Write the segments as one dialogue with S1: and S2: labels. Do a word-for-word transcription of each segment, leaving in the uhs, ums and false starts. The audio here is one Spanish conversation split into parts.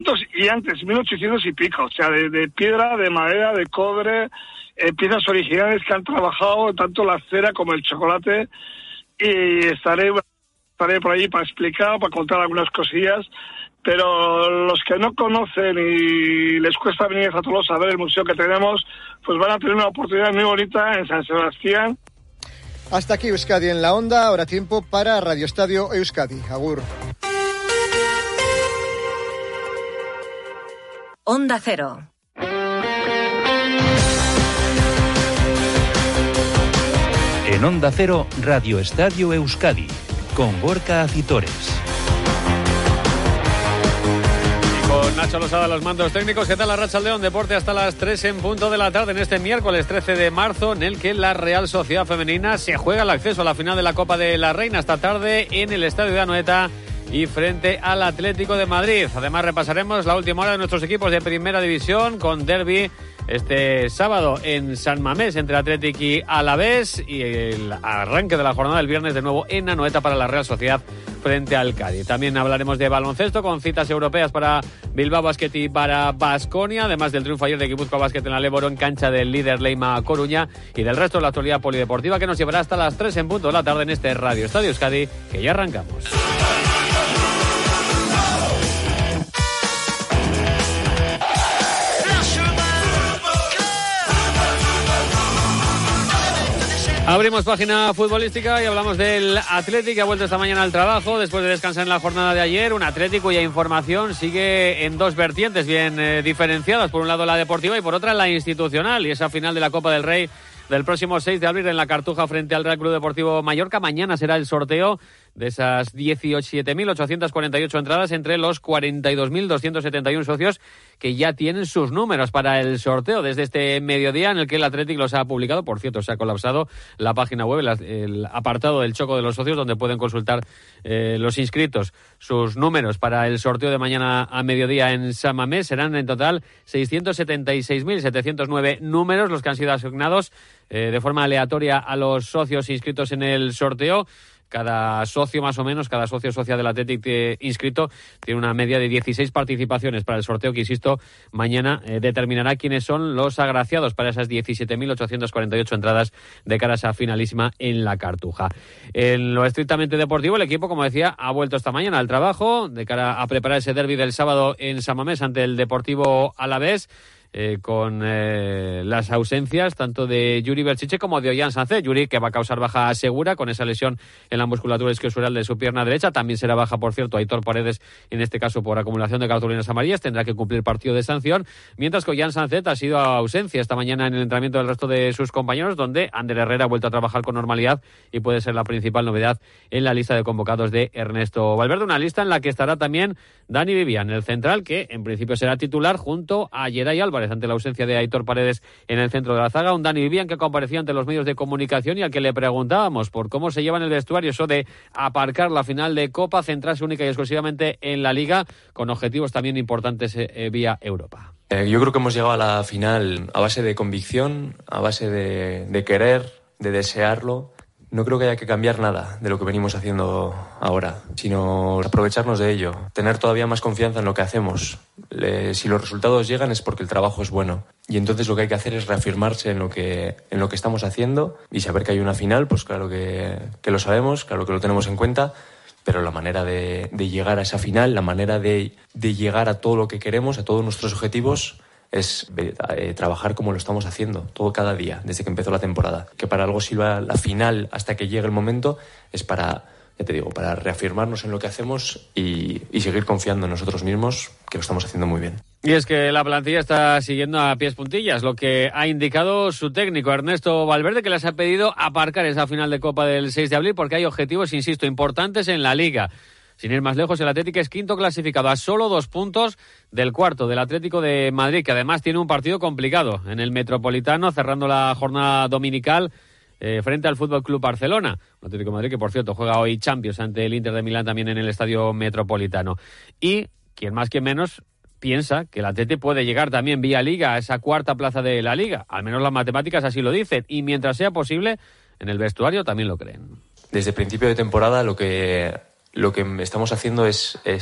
S1: y antes, mil ochocientos y pico, o sea, de, de piedra, de madera, de cobre, eh, piezas originales que han trabajado tanto la cera como el chocolate, y estaré, estaré por ahí para explicar, para contar algunas cosillas, pero los que no conocen y les cuesta venir a Tolosa a ver el museo que tenemos, pues van a tener una oportunidad muy bonita en San Sebastián.
S2: Hasta aquí Euskadi en la Onda, ahora tiempo para Radio Estadio Euskadi. Agur.
S3: Onda Cero.
S4: En Onda Cero, Radio Estadio Euskadi, con Gorka Acitores.
S5: Y con Nacho Losada, los mandos técnicos. ¿Qué tal la Arratsaldeon? Deporte hasta las tres en punto de la tarde en este miércoles trece de marzo, en el que la Real Sociedad Femenina se juega el acceso a la final de la Copa de la Reina esta tarde en el Estadio de Anoeta y frente al Atlético de Madrid. Además repasaremos la última hora de nuestros equipos de Primera División con derbi este sábado en San Mamés entre Athletic y Alavés, y el arranque de la jornada del viernes de nuevo en Anoeta para la Real Sociedad frente al Cádiz. También hablaremos de baloncesto con citas europeas para Bilbao Basket y para Baskonia, además del triunfo ayer de Guipúzcoa Basket en la Leboro en cancha del líder Leima Coruña, y del resto de la actualidad polideportiva que nos llevará hasta las tres en punto de la tarde en este Radio Estadio Euskadi, que ya arrancamos. Abrimos página futbolística y hablamos del Athletic, que ha vuelto esta mañana al trabajo después de descansar en la jornada de ayer. Un Athletic cuya información sigue en dos vertientes bien eh, diferenciadas. Por un lado la deportiva y por otra la institucional. Y esa final de la Copa del Rey del próximo seis de abril en la Cartuja frente al Real Club Deportivo Mallorca. Mañana será el sorteo de esas diecisiete mil ochocientas cuarenta y ocho entradas entre los cuarenta y dos mil doscientos setenta y uno socios que ya tienen sus números para el sorteo desde este mediodía, en el que el Athletic los ha publicado. Por cierto, se ha colapsado la página web, el, el apartado del choco de los socios, donde pueden consultar eh, los inscritos sus números para el sorteo de mañana a mediodía en San Mamés. Serán en total seiscientos setenta y seis mil setecientos nueve números los que han sido asignados eh, de forma aleatoria a los socios inscritos en el sorteo. Cada socio, más o menos, cada socio social del Athletic eh, inscrito tiene una media de dieciséis participaciones para el sorteo que, insisto, mañana eh, determinará quiénes son los agraciados para esas diecisiete mil ochocientas cuarenta y ocho entradas de cara a esa finalísima en la Cartuja. En lo estrictamente deportivo, el equipo, como decía, ha vuelto esta mañana al trabajo de cara a preparar ese derbi del sábado en San Mamés ante el Deportivo Alavés. Eh, con eh, las ausencias tanto de Yuri Berchiche como de Ollán Sánchez. Yuri, que va a causar baja segura con esa lesión en la musculatura isquiosural de su pierna derecha. También será baja, por cierto, Aitor Paredes, en este caso por acumulación de cartulinas amarillas. Tendrá que cumplir partido de sanción, mientras que Ollán Sánchez ha sido ausencia esta mañana en el entrenamiento del resto de sus compañeros, donde Ander Herrera ha vuelto a trabajar con normalidad y puede ser la principal novedad en la lista de convocados de Ernesto Valverde. Una lista en la que estará también Dani Vivian, el central, que en principio será titular junto a Geray Álvarez ante la ausencia de Aitor Paredes en el centro de la zaga. Un Dani Vivian que comparecía ante los medios de comunicación y al que le preguntábamos por cómo se lleva en el vestuario eso de aparcar la final de Copa, centrarse única y exclusivamente en la Liga, con objetivos también importantes eh, vía Europa.
S6: Eh, yo creo que hemos llegado a la final a base de convicción, a base de, de querer, de desearlo. No creo que haya que cambiar nada de lo que venimos haciendo ahora, sino aprovecharnos de ello, tener todavía más confianza en lo que hacemos. Le, si los resultados llegan es porque el trabajo es bueno. Y entonces lo que hay que hacer es reafirmarse en lo que, en lo que estamos haciendo y saber que hay una final, pues claro que, que lo sabemos, claro que lo tenemos en cuenta, pero la manera de, de llegar a esa final, la manera de, de llegar a todo lo que queremos, a todos nuestros objetivos, es eh, trabajar como lo estamos haciendo, todo cada día, desde que empezó la temporada. Que para algo sirva la final hasta que llegue el momento es para, ya te digo, para reafirmarnos en lo que hacemos y, y seguir confiando en nosotros mismos, que lo estamos haciendo muy bien.
S5: Y es que la plantilla está siguiendo a pies puntillas lo que ha indicado su técnico Ernesto Valverde, que les ha pedido aparcar esa final de Copa del seis de abril porque hay objetivos, insisto, importantes en la Liga. Sin ir más lejos, el Atlético es quinto clasificado a solo dos puntos del cuarto, del Atlético de Madrid, que además tiene un partido complicado en el Metropolitano, cerrando la jornada dominical eh, frente al Fútbol Club Barcelona. El Atlético de Madrid, que por cierto juega hoy Champions ante el Inter de Milán también en el Estadio Metropolitano. Y, quien más que menos, piensa que el Atlético puede llegar también vía Liga a esa cuarta plaza de la Liga. Al menos las matemáticas así lo dicen. Y mientras sea posible, en el vestuario también lo creen.
S6: Desde principio de temporada lo que... Lo que estamos haciendo es, es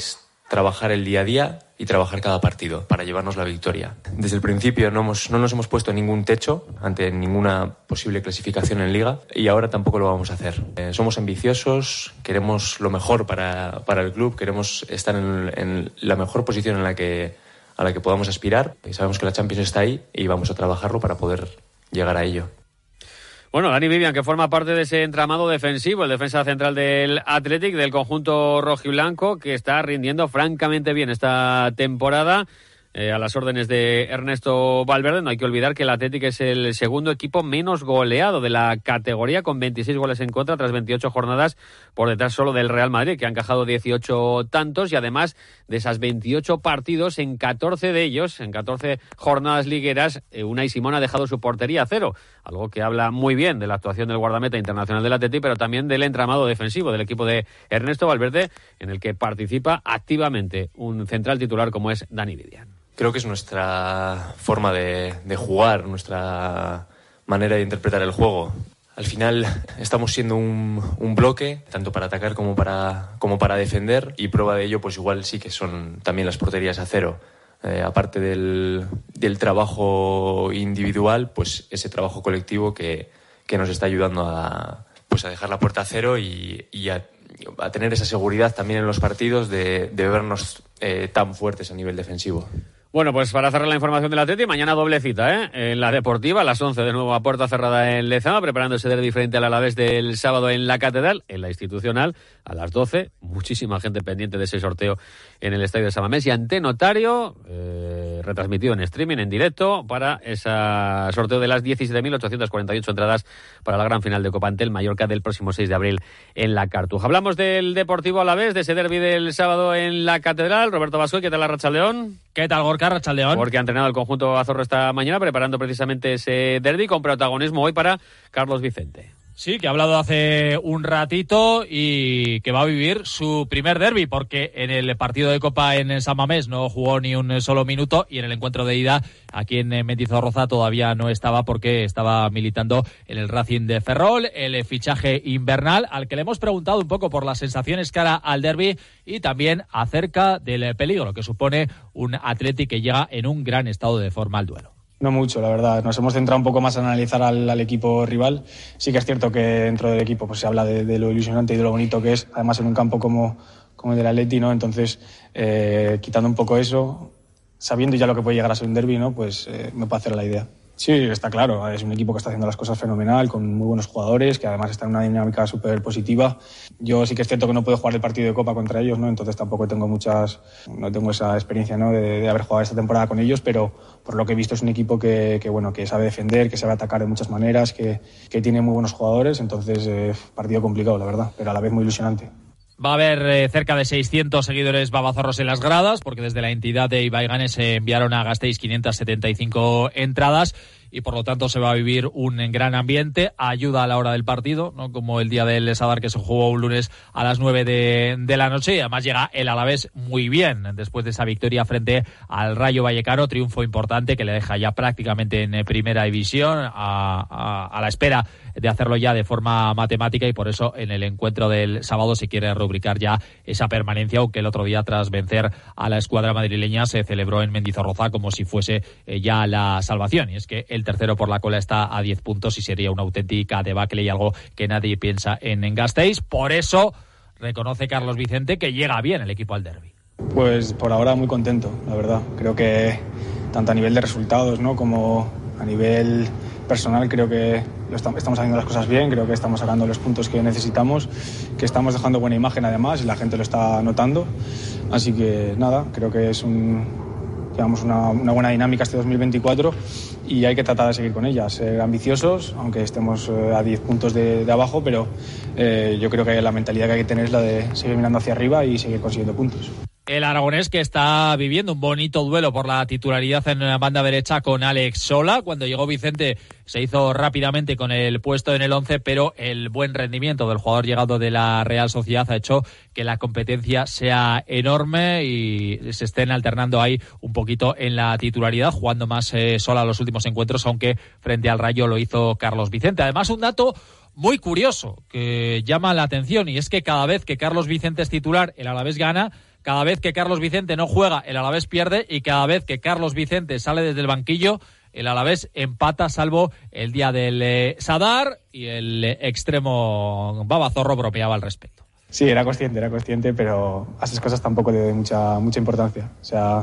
S6: trabajar el día a día y trabajar cada partido para llevarnos la victoria. Desde el principio no, hemos, no nos hemos puesto ningún techo ante ninguna posible clasificación en Liga y ahora tampoco lo vamos a hacer. Eh, somos ambiciosos, queremos lo mejor para, para el club, queremos estar en, en la mejor posición en la que, a la que podamos aspirar. Y sabemos que la Champions está ahí y vamos a trabajarlo para poder llegar a ello.
S5: Bueno, Dani Vivian, que forma parte de ese entramado defensivo, el defensa central del Athletic, del conjunto rojiblanco, que está rindiendo francamente bien esta temporada. Eh, a las órdenes de Ernesto Valverde. No hay que olvidar que el Athletic es el segundo equipo menos goleado de la categoría, con veintiséis goles en contra tras veintiocho jornadas, por detrás solo del Real Madrid, que ha encajado dieciocho tantos, y además de esas veintiocho partidos, en catorce de ellos, en catorce jornadas ligueras, eh, Unai Simón ha dejado su portería a cero, algo que habla muy bien de la actuación del guardameta internacional del Athletic, pero también del entramado defensivo del equipo de Ernesto Valverde, en el que participa activamente un central titular como es Dani Vivian.
S6: Creo que es nuestra forma de, de jugar, nuestra manera de interpretar el juego. Al final estamos siendo un, un bloque, tanto para atacar como para, como para defender, y prueba de ello pues igual sí que son también las porterías a cero. Eh, aparte del, del trabajo individual, pues ese trabajo colectivo que, que nos está ayudando a, pues a dejar la puerta a cero y, y a, a tener esa seguridad también en los partidos de, de vernos eh, tan fuertes a nivel defensivo.
S5: Bueno, pues para cerrar la información del Atleti, mañana doble cita, ¿eh? En la Deportiva, a las once, de nuevo a puerta cerrada en Lezama, preparando ese derbi frente al Alavés del sábado en la Catedral. En la Institucional, a las doce, muchísima gente pendiente de ese sorteo en el Estadio de San Mamés. Y ante Notario, eh, retransmitido en streaming, en directo, para ese sorteo de las diecisiete mil ochocientas cuarenta y ocho entradas para la gran final de Copa ante el Mallorca del próximo seis de abril en la Cartuja. Hablamos del Deportivo Alavés, de ese derbi del sábado en la Catedral. Roberto Bascuel, ¿qué tal, Arratsaldeón?
S3: ¿Qué tal, Gorka? Arratsaldeón.
S5: Porque ha entrenado el conjunto azorro esta mañana, preparando precisamente ese derbi, con protagonismo hoy para Carlos Vicente.
S3: Sí, que ha hablado hace un ratito y que va a vivir su primer derbi, porque en el partido de Copa en San Mamés no jugó ni un solo minuto, y en el encuentro de ida aquí en Mendizorroza todavía no estaba, porque estaba militando en el Racing de Ferrol, el fichaje invernal, al que le hemos preguntado un poco por las sensaciones cara al derbi y también acerca del peligro que supone un Athletic que llega en un gran estado de forma al duelo.
S7: No mucho, la verdad. Nos hemos centrado un poco más en analizar al, al equipo rival. Sí que es cierto que dentro del equipo pues se habla de, de lo ilusionante y de lo bonito que es, además en un campo como, como el del Atleti, ¿no? Entonces, eh, quitando un poco eso, sabiendo ya lo que puede llegar a ser un derbi, ¿no? Pues eh, me puedo hacer la idea. Sí, está claro. Es un equipo que está haciendo las cosas fenomenal, con muy buenos jugadores, que además está en una dinámica súper positiva. Yo sí que es cierto que no puedo jugar el partido de Copa contra ellos, ¿no? Entonces tampoco tengo muchas, no tengo esa experiencia, ¿no? de, de haber jugado esta temporada con ellos, pero por lo que he visto es un equipo que, que bueno, que sabe defender, que sabe atacar de muchas maneras, que, que tiene muy buenos jugadores. Entonces, eh, partido complicado, la verdad, pero a la vez muy ilusionante.
S3: Va a haber eh, cerca de seiscientos seguidores babazorros en las gradas, porque desde la entidad de Ibaiganes se enviaron a Gasteiz quinientas setenta y cinco entradas, y por lo tanto se va a vivir un gran ambiente. Ayuda a la hora del partido, ¿no? Como el día del Sadar, que se jugó un lunes a las nueve de, de la noche, y además llega el Alavés muy bien después de esa victoria frente al Rayo Vallecano, triunfo importante que le deja ya prácticamente en primera división, a, a, a la espera de hacerlo ya de forma matemática, y por eso en el encuentro del sábado se quiere rubricar ya esa permanencia, aunque el otro día, tras vencer a la escuadra madrileña, se celebró en Mendizorroza como si fuese eh, ya la salvación. Y es que el tercero por la cola está a diez puntos y sería una auténtica debacle y algo que nadie piensa en, en Gasteiz. Por eso reconoce Carlos Vicente que llega bien el equipo al derbi.
S7: Pues por ahora muy contento, la verdad. Creo que tanto a nivel de resultados, ¿no?, como a nivel personal, creo que lo estamos haciendo las cosas bien, creo que estamos sacando los puntos que necesitamos, que estamos dejando buena imagen además, y la gente lo está notando. Así que nada, creo que es un... Llevamos una, una buena dinámica este dos mil veinticuatro y hay que tratar de seguir con ella, ser ambiciosos, aunque estemos eh, a diez puntos de, de abajo, pero eh, yo creo que la mentalidad que hay que tener es la de seguir mirando hacia arriba y seguir consiguiendo puntos.
S3: El aragonés, que está viviendo un bonito duelo por la titularidad en la banda derecha con Alex Sola. Cuando llegó Vicente se hizo rápidamente con el puesto en el once, pero el buen rendimiento del jugador llegado de la Real Sociedad ha hecho que la competencia sea enorme y se estén alternando ahí un poquito en la titularidad, jugando más eh, Sola los últimos encuentros, aunque frente al Rayo lo hizo Carlos Vicente. Además, un dato muy curioso que llama la atención, y es que cada vez que Carlos Vicente es titular, el Alavés gana, cada vez que Carlos Vicente no juega, el Alavés pierde, y cada vez que Carlos Vicente sale desde el banquillo, el Alavés empata, salvo el día del eh, Sadar, y el eh, extremo Babazorro bromeaba al respecto.
S7: Sí, era consciente, era consciente, pero a esas cosas tampoco le doy mucha, mucha importancia. O sea,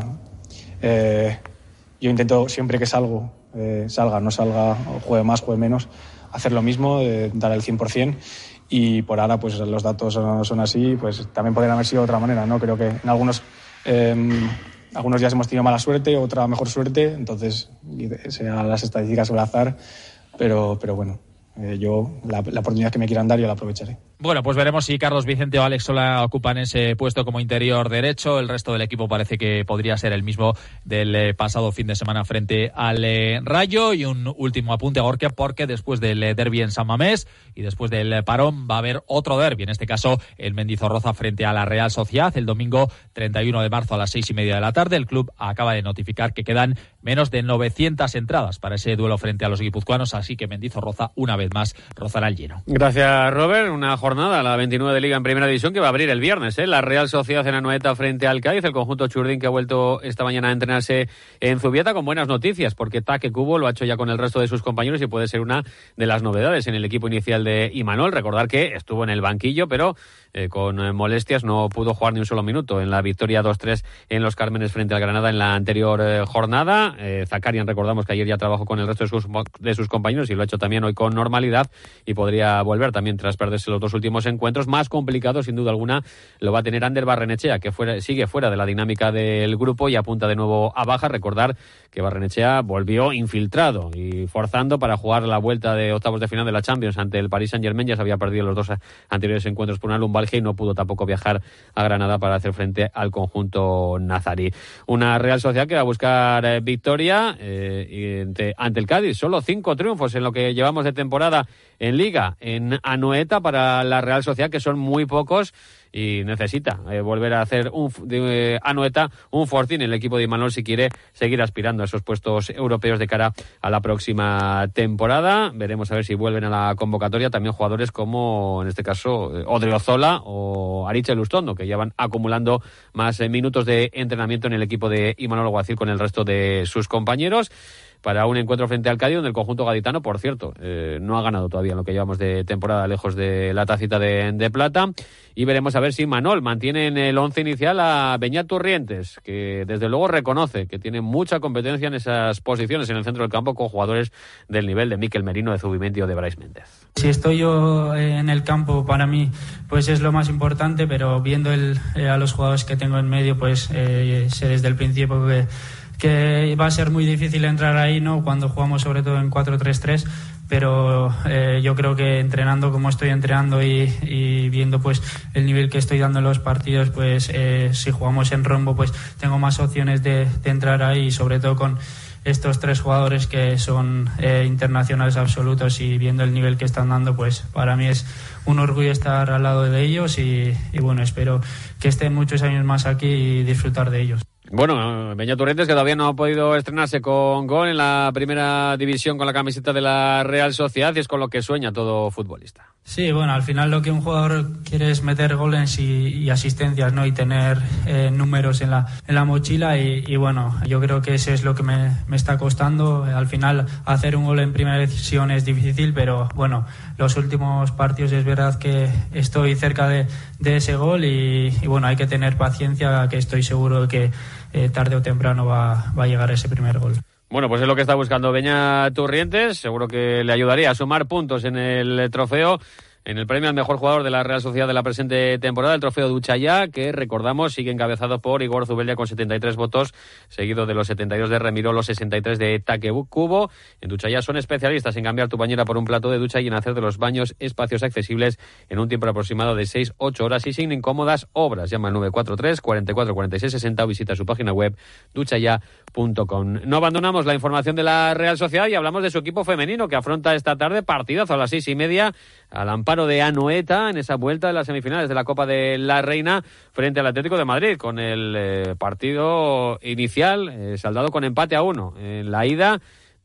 S7: eh, yo intento siempre que salgo, eh, salga, no salga, o juegue más, juegue menos, hacer lo mismo, eh, dar el cien por ciento, y por ahora pues los datos son, son así, pues también podrían haber sido de otra manera, ¿no? Creo que en algunos... Eh, Algunos días hemos tenido mala suerte, otra mejor suerte, entonces serán las estadísticas sobre azar, pero, pero bueno, eh, yo la, la oportunidad que me quieran dar yo la aprovecharé.
S3: Bueno, pues veremos si Carlos Vicente o Alex Sola ocupan ese puesto como interior derecho. El resto del equipo parece que podría ser el mismo del eh, pasado fin de semana frente al eh, Rayo. Y un último apunte, Gorka, porque después del eh, derbi en San Mamés y después del eh, parón va a haber otro derbi, en este caso el Mendizorroza frente a la Real Sociedad, el domingo treinta y uno de marzo a las seis y media de la tarde. El club acaba de notificar que quedan menos de novecientas entradas para ese duelo frente a los guipuzcoanos, así que Mendizorroza una vez más rozará el lleno.
S5: Gracias, Robert. Una jornada, la veintinueve de Liga en Primera División, que va a abrir el viernes, ¿eh? La Real Sociedad en Anoeta frente al Cádiz, el conjunto churdín que ha vuelto esta mañana a entrenarse en Zubieta con buenas noticias, porque Taque Cubo lo ha hecho ya con el resto de sus compañeros y puede ser una de las novedades en el equipo inicial de Imanol. Recordar que estuvo en el banquillo, pero eh, con molestias no pudo jugar ni un solo minuto en la victoria dos tres en los Cármenes frente al Granada en la anterior eh, jornada. Eh, Zakarian, recordamos que ayer ya trabajó con el resto de sus, de sus compañeros y lo ha hecho también hoy con normalidad, y podría volver también tras perderse los dos últimos encuentros. Más complicado, sin duda alguna, lo va a tener Ander Barrenechea, que fuera, sigue fuera de la dinámica del grupo y apunta de nuevo a baja. Recordar que Barrenechea volvió infiltrado y forzando para jugar la vuelta de octavos de final de la Champions ante el Paris Saint-Germain. Ya se había perdido los dos anteriores encuentros por una lumbalgia y no pudo tampoco viajar a Granada para hacer frente al conjunto nazarí. Una Real Sociedad que va a buscar eh, victoria eh, ante, ante el Cádiz. Solo cinco triunfos en lo que llevamos de temporada en Liga, en Anoeta, para la Real Sociedad, que son muy pocos, y necesita eh, volver a hacer un de, eh, Anoeta un fortín el equipo de Imanol si quiere seguir aspirando a esos puestos europeos de cara a la próxima temporada. Veremos a ver si vuelven a la convocatoria también jugadores como, en este caso, eh, Odriozola o Ariche Lustondo, que ya van acumulando más eh, minutos de entrenamiento en el equipo de Imanol Alguacil con el resto de sus compañeros, para un encuentro frente al Cádiz, donde el conjunto gaditano, por cierto, eh, no ha ganado todavía en lo que llevamos de temporada, lejos de la tacita de, de plata. Y veremos a ver si Manol mantiene en el once inicial a Beñat Turrientes, que desde luego reconoce que tiene mucha competencia en esas posiciones en el centro del campo, con jugadores del nivel de Mikel Merino, de Zubimendi o de Brais Méndez.
S8: Si estoy yo en el campo, para mí pues es lo más importante, pero viendo el, eh, a los jugadores que tengo en medio, pues eh, sé desde el principio que que va a ser muy difícil entrar ahí, ¿no?, cuando jugamos sobre todo en cuatro tres tres, pero eh, yo creo que entrenando como estoy entrenando y, y viendo pues el nivel que estoy dando en los partidos, pues eh, si jugamos en rombo pues tengo más opciones de, de entrar ahí, y sobre todo con estos tres jugadores que son eh, internacionales absolutos, y viendo el nivel que están dando, pues para mí es un orgullo estar al lado de ellos, y, y bueno, espero que estén muchos años más aquí y disfrutar de ellos.
S5: Bueno, Beñat Turrientes, que todavía no ha podido estrenarse con gol en la primera división con la camiseta de la Real Sociedad, y es con lo que sueña todo futbolista.
S8: Sí, bueno, al final lo que un jugador quiere es meter goles y, y asistencias, ¿no?, y tener eh, números en la en la mochila, y, y bueno, yo creo que eso es lo que me, me está costando. Al final hacer un gol en primera división es difícil, pero bueno, los últimos partidos es verdad que estoy cerca de, de ese gol, y, y bueno, hay que tener paciencia, que estoy seguro de que eh, tarde o temprano va, va a llegar ese primer gol.
S5: Bueno, pues es lo que está buscando Beñat Turrientes. Seguro que le ayudaría a sumar puntos en el trofeo, en el premio al mejor jugador de la Real Sociedad de la presente temporada, el trofeo Duchayá, que recordamos sigue encabezado por Igor Zubeldia con setenta y tres votos, seguido de los setenta y dos de Remiró, los sesenta y tres de Taque Cubo. En Duchayá son especialistas en cambiar tu bañera por un plato de ducha y en hacer de los baños espacios accesibles en un tiempo aproximado de seis a ocho horas y sin incómodas obras. Llama al nueve cuatro tres, cuatro cuatro, cuatro seis seis cero o visita su página web duchaya punto com. No abandonamos la información de la Real Sociedad y hablamos de su equipo femenino, que afronta esta tarde partidazo a las seis y media al amparo de Anoeta en esa vuelta de las semifinales de la Copa de la Reina frente al Atlético de Madrid, con el eh, partido inicial eh, saldado con empate a uno en la ida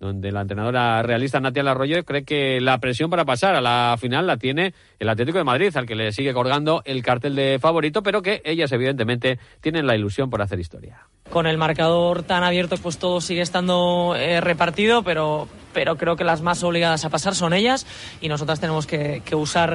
S5: donde la entrenadora realista Natia Larroyo cree que la presión para pasar a la final la tiene el Atlético de Madrid, al que le sigue colgando el cartel de favorito, pero que ellas evidentemente tienen la ilusión por hacer historia.
S9: Con el marcador tan abierto, pues todo sigue estando eh, repartido, pero, pero creo que las más obligadas a pasar son ellas y nosotras tenemos que, que usar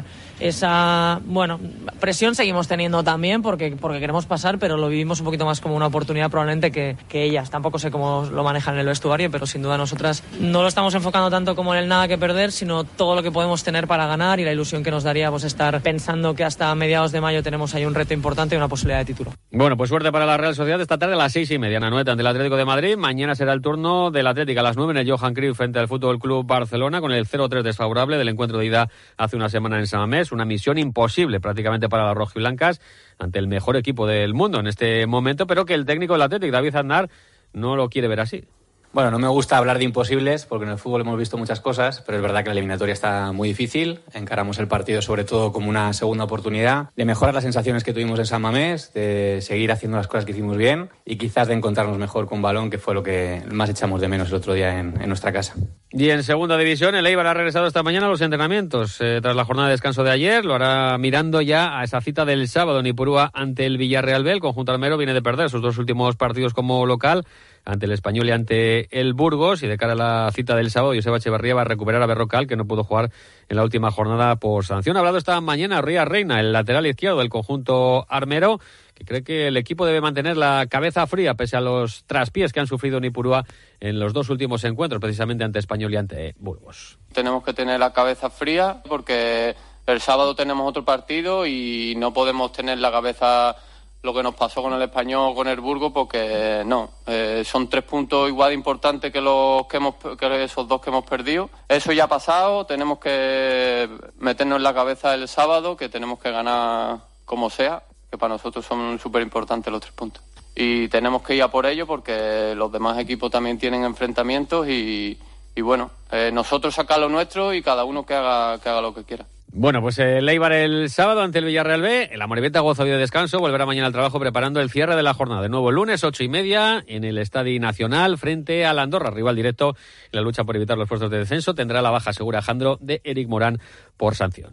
S9: esa, bueno, presión seguimos teniendo también porque, porque queremos pasar, pero lo vivimos un poquito más como una oportunidad probablemente que, que ellas. Tampoco sé cómo lo manejan en el vestuario, pero sin duda nosotras no lo estamos enfocando tanto como en el nada que perder, sino todo lo que podemos tener para ganar y la ilusión que nos daría pues, estar pensando que hasta mediados de mayo tenemos ahí un reto importante y una posibilidad de título.
S5: Bueno, pues suerte para la Real Sociedad esta tarde a las seis y media, Anoeta ante el Atlético de Madrid. Mañana será el turno del Atlético a las nueve en el Johan Cruyff frente al Fútbol Club Barcelona con el cero tres desfavorable del encuentro de ida hace una semana en San Mamés. Una misión imposible prácticamente para las rojiblancas ante el mejor equipo del mundo en este momento, pero que el técnico del Atlético, David Aznar, no lo quiere ver así.
S10: Bueno, no me gusta hablar de imposibles porque en el fútbol hemos visto muchas cosas, pero es verdad que la eliminatoria está muy difícil. Encaramos el partido sobre todo como una segunda oportunidad de mejorar las sensaciones que tuvimos en San Mamés, de seguir haciendo las cosas que hicimos bien y quizás de encontrarnos mejor con balón, que fue lo que más echamos de menos el otro día en, en nuestra casa.
S5: Y en segunda división, el Eibar ha regresado esta mañana a los entrenamientos. Eh, tras la jornada de descanso de ayer, lo hará mirando ya a esa cita del sábado en Ipurúa ante el Villarreal B. El conjunto almero viene de perder sus dos últimos partidos como local, ante el Español y ante el Burgos, y de cara a la cita del sábado, Joseba Echeverría va a recuperar a Berrocal, que no pudo jugar en la última jornada por sanción. Ha hablado esta mañana Ría Reina, el lateral izquierdo del conjunto armero, que cree que el equipo debe mantener la cabeza fría pese a los traspiés que han sufrido en Ipurúa en los dos últimos encuentros, precisamente ante Español y ante Burgos.
S11: Tenemos que tener la cabeza fría porque el sábado tenemos otro partido y no podemos tener la cabeza lo que nos pasó con el Español o con el Burgos, porque no, eh, son tres puntos igual de importantes que los que hemos que esos dos que hemos perdido. Eso ya ha pasado, tenemos que meternos en la cabeza el sábado, que tenemos que ganar como sea, que para nosotros son súper importantes los tres puntos. Y tenemos que ir a por ello porque los demás equipos también tienen enfrentamientos y, y bueno, eh, nosotros sacar lo nuestro y cada uno que haga, que haga lo que quiera.
S5: Bueno, pues el Eibar el sábado ante el Villarreal B, el Amorebieta goza hoy de descanso, volverá mañana al trabajo preparando el cierre de la jornada. De nuevo el lunes, ocho y media, en el Estadio Nacional, frente al Andorra, rival directo en la lucha por evitar los puestos de descenso. Tendrá la baja segura Jandro de Eric Morán por sanción.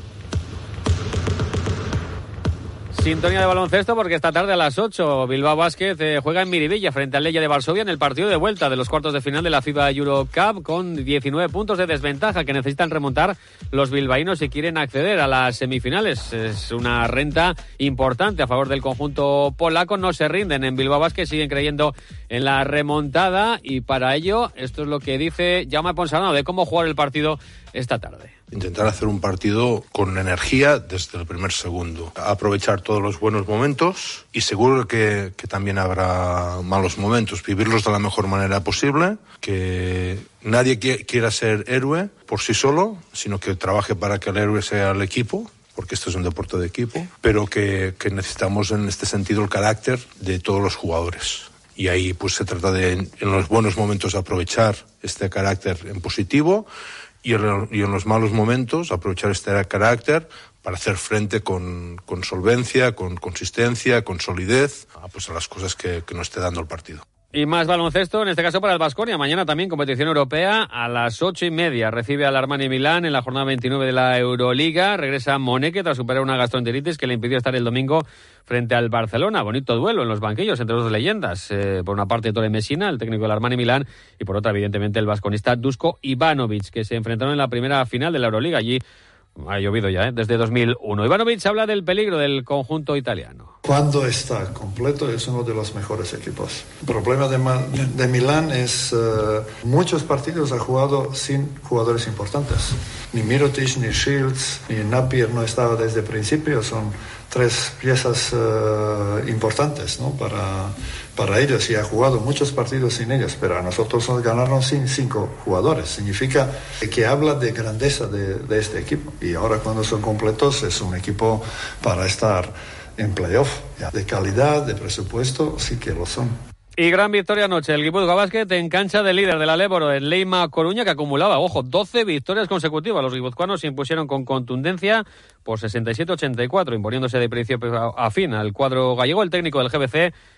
S5: Sintonía de baloncesto porque esta tarde a las ocho Bilbao Basket eh, juega en Miribilla frente al Legia de Varsovia en el partido de vuelta de los cuartos de final de la FIBA Euro Cup con diecinueve puntos de desventaja que necesitan remontar los bilbaínos si quieren acceder a las semifinales. Es una renta importante a favor del conjunto polaco. No se rinden en Bilbao Basket, siguen creyendo en la remontada y para ello esto es lo que dice Jaume Ponsarnau de cómo jugar el partido esta tarde.
S12: Intentar hacer un partido con energía desde el primer segundo, aprovechar todos los buenos momentos y seguro que, que también habrá malos momentos, vivirlos de la mejor manera posible, que nadie quiera ser héroe por sí solo, sino que trabaje para que el héroe sea el equipo, porque esto es un deporte de equipo, pero que, que necesitamos en este sentido el carácter de todos los jugadores. Y ahí pues se trata de, en los buenos momentos, aprovechar este carácter en positivo y en, y en los malos momentos aprovechar este carácter para hacer frente con, con solvencia, con consistencia, con solidez a, pues a las cosas que, que nos esté dando el partido.
S5: Y más baloncesto, en este caso para el Baskonia. Mañana también competición europea a las ocho y media. Recibe al Armani Milán en la jornada veintinueve de la Euroliga. Regresa Moneke tras superar una gastroenteritis que le impidió estar el domingo frente al Barcelona. Bonito duelo en los banquillos entre dos leyendas. Eh, por una parte Tore Messina, el técnico del Armani Milán, y por otra evidentemente el basconista Dusko Ivanovic, que se enfrentaron en la primera final de la Euroliga. Allí ha llovido ya, ¿eh? Desde dos mil uno. Ivanovic habla del peligro del conjunto italiano.
S13: Cuando está completo es uno de los mejores equipos. El problema de, Ma- de Milán es uh, muchos partidos ha jugado sin jugadores importantes. Ni Mirotic, ni Shields, ni Napier no estaba desde el principio. Son tres piezas uh, importantes, ¿no? para, para ellos y ha jugado muchos partidos sin ellos, pero a nosotros nos ganaron sin cinco jugadores. Significa que habla de grandeza de, de este equipo y ahora cuando son completos es un equipo para estar en playoff, ya. De calidad, de presupuesto, sí que lo son.
S5: Y gran victoria anoche, el Guipúzcoa Basket en cancha de líder de la Léboro en Leima Coruña, que acumulaba, ojo, doce victorias consecutivas. Los guipuzcoanos se impusieron con contundencia por sesenta y siete a ochenta y cuatro, imponiéndose de principio a fin al cuadro gallego. El técnico del G B C,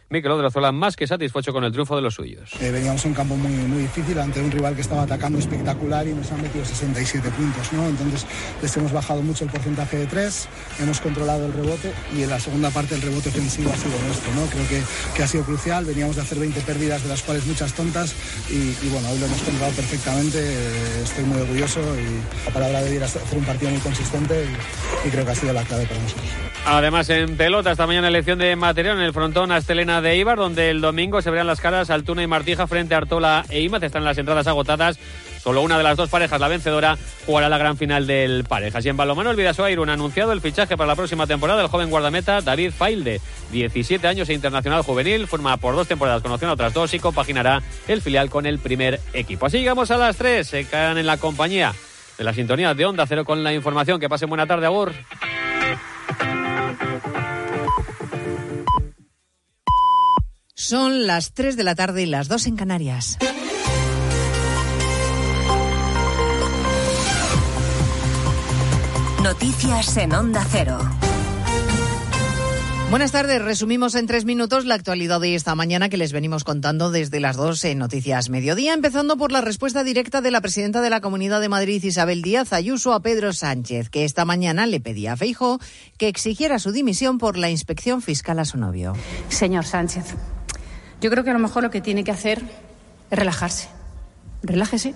S5: Mikel Odriozola más que satisfecho con el triunfo de los suyos.
S14: Eh, veníamos a un campo muy, muy difícil ante un rival que estaba atacando espectacular y nos han metido sesenta y siete puntos, ¿no? Entonces les hemos bajado mucho el porcentaje de tres, hemos controlado el rebote y en la segunda parte el rebote ofensivo ha sido nuestro, ¿no? Creo que, que ha sido crucial. Veníamos de hacer veinte pérdidas, de las cuales muchas tontas, y, y bueno, hoy lo hemos controlado perfectamente. Eh, estoy muy orgulloso y la palabra de ir a hacer un partido muy consistente y, y creo que ha sido la clave para nosotros.
S5: Además, en pelota, esta mañana elección de material en el frontón Astelena de Eibar, donde el domingo se verán las caras Altuna y Martija frente a Artola e Imaz. Están las entradas agotadas. Solo una de las dos parejas, la vencedora, jugará la gran final del parejas. Y en balonmano, el Bidasoa Irún ha anunciado el fichaje para la próxima temporada del joven guardameta David Failde, diecisiete años e internacional juvenil, forma por dos temporadas con opción a otras dos y compaginará el filial con el primer equipo. Así llegamos a las tres, se quedan en la compañía de la sintonía de Onda Cero con la información. Que pasen buena tarde, agur.
S15: Son las tres de la tarde y las dos en Canarias.
S16: Noticias en Onda Cero.
S15: Buenas tardes. Resumimos en tres minutos la actualidad de esta mañana que les venimos contando desde las dos en Noticias Mediodía, empezando por la respuesta directa de la presidenta de la Comunidad de Madrid, Isabel Díaz Ayuso, a Pedro Sánchez, que esta mañana le pedía a Feijóo que exigiera su dimisión por la inspección fiscal a su novio.
S17: Señor Sánchez, yo creo que a lo mejor lo que tiene que hacer es relajarse. Relájese,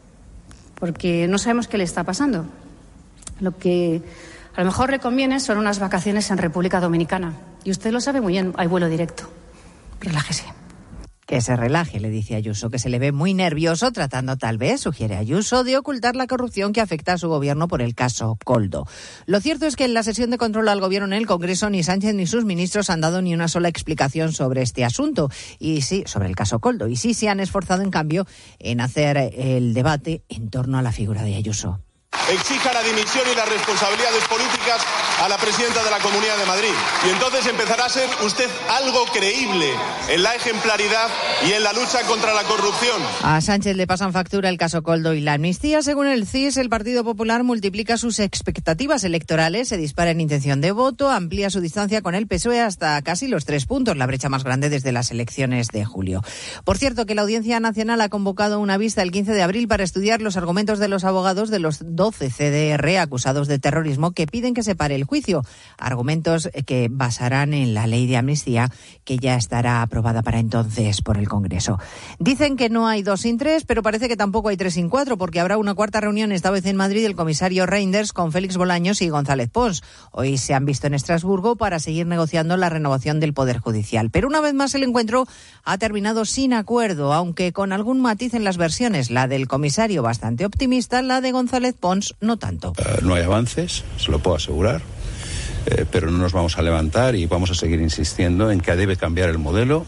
S17: porque no sabemos qué le está pasando. Lo que a lo mejor le conviene son unas vacaciones en República Dominicana. Y usted lo sabe muy bien, hay vuelo directo. Relájese.
S15: Que se relaje, le dice Ayuso, que se le ve muy nervioso tratando tal vez, sugiere Ayuso, de ocultar la corrupción que afecta a su gobierno por el caso Koldo. Lo cierto es que en la sesión de control al gobierno en el Congreso ni Sánchez ni sus ministros han dado ni una sola explicación sobre este asunto, y sí, sobre el caso Koldo, y sí se han esforzado en cambio en hacer el debate en torno a la figura de Ayuso.
S18: Exija la dimisión y las responsabilidades políticas a la presidenta de la Comunidad de Madrid. Y entonces empezará a ser usted algo creíble en la ejemplaridad y en la lucha contra la corrupción.
S15: A Sánchez le pasan factura el caso Koldo y la amnistía. Según el C I S, el Partido Popular multiplica sus expectativas electorales, se dispara en intención de voto, amplía su distancia con el P S O E hasta casi los tres puntos, la brecha más grande desde las elecciones de julio. Por cierto, que la Audiencia Nacional ha convocado una vista el quince de abril para estudiar los argumentos de los abogados de los doce C D R acusados de terrorismo que piden que se pare el juicio. Argumentos que basarán en la ley de amnistía que ya estará aprobada para entonces por el Congreso. Dicen que no hay dos sin tres, pero parece que tampoco hay tres sin cuatro, porque habrá una cuarta reunión esta vez en Madrid del comisario Reinders con Félix Bolaños y González Pons. Hoy se han visto en Estrasburgo para seguir negociando la renovación del Poder Judicial. Pero una vez más el encuentro ha terminado sin acuerdo, aunque con algún matiz en las versiones. La del comisario bastante optimista, la de González Pons no tanto.
S19: Uh, no hay avances, se lo puedo asegurar, eh, pero no nos vamos a levantar y vamos a seguir insistiendo en que debe cambiar el modelo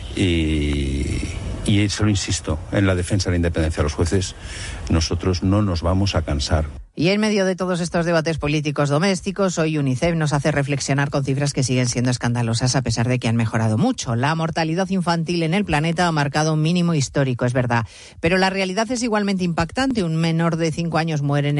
S19: y, y solo insisto, en la defensa de la independencia de los jueces, nosotros no nos vamos a cansar.
S15: Y en medio de todos estos debates políticos domésticos, hoy UNICEF nos hace reflexionar con cifras que siguen siendo escandalosas a pesar de que han mejorado mucho. La mortalidad infantil en el planeta ha marcado un mínimo histórico, es verdad, pero la realidad es igualmente impactante. Un menor de cinco años muere en